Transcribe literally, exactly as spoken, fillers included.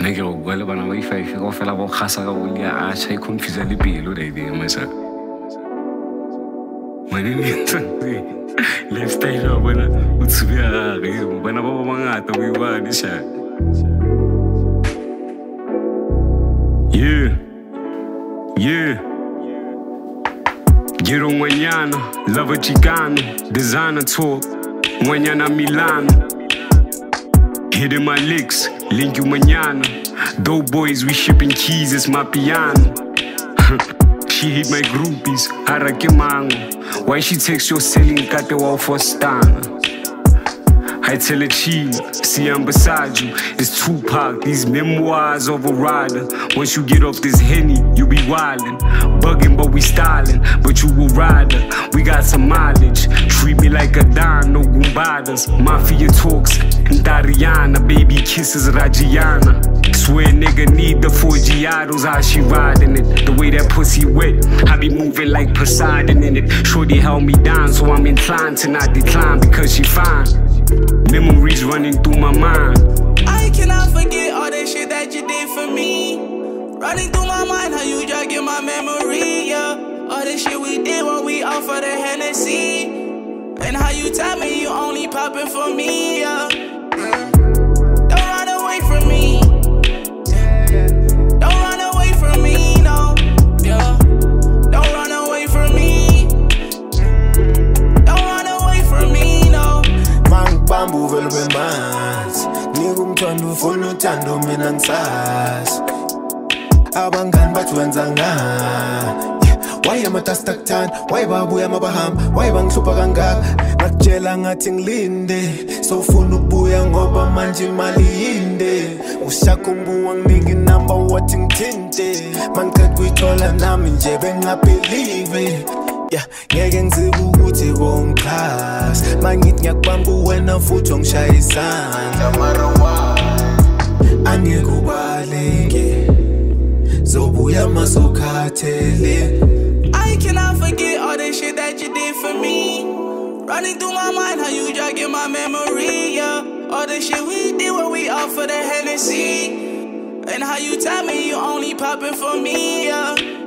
Nna ke go bua le bana ba i-five go fela ba go gasa ka boli a acha e confuse le pelo da idea masa. Manene ntse lifestyle ya bona o tsubia gagwe bana ba ba bangata go iwa di sha. Yeah. Yeah. Giro Ngwanyana, Lava Chicano, Designer Talk, Ngwanyana Milano. Hitting my licks, link you mañana. Dope boys, we shipping keys, it's my piano. She hit my groupies, harake mango. Why she text your selling kate wa for stana? I tell her chill, see I'm beside you. It's Tupac, these memoirs of a rider. Once you get off this Henny, you be wildin'. Bugging, but we styling, but you a rider. We got some mileage, treat me like a dime, no gumbadas. Mafia talks, Dariana, baby kisses Rajiana. Swear nigga need the four Giados, how she riding it. The way that pussy wet, I be moving like Poseidon in it. Shorty held me down, so I'm inclined to not decline because she fine. Memories running through my mind. I cannot forget all that shit that you did for me. Running through my mind, how you jogging my memory, yeah. All the shit we did when we off of the Hennessy. And how you tell me you only popping for me, yeah. Don't run away from me. Don't run away from me, no, yeah. Don't run away from me. Don't run away from me, no. Mang bambu vele bemanzi Nikumthanda ufuna uthando mina ngisazi Abangani bathi wenza ngani Why amatasta kuthanda, why babuya mabahamba, why bangihlupha kangaka Nakutshela ngathi ngilinde, sofuna ukubuya ngoba manje imali yinde Ushaka umbuwa nginika inamba wathi ngithinte Mangiqeda kuyithola nami nje bengingabelieve Yeah, ngeke ngizibe ukuthi wongikhasi Mangithi ngiyakubamba wena futhi ongishaya isandla Mara why angeke ubaleke Zobuya masokhathele I cannot forget all the shit that you did for me. Running through my mind, how you jogging my memory, yeah. All the shit we did when we off of the Hennessy. And how you tell me you only popping for me, yeah.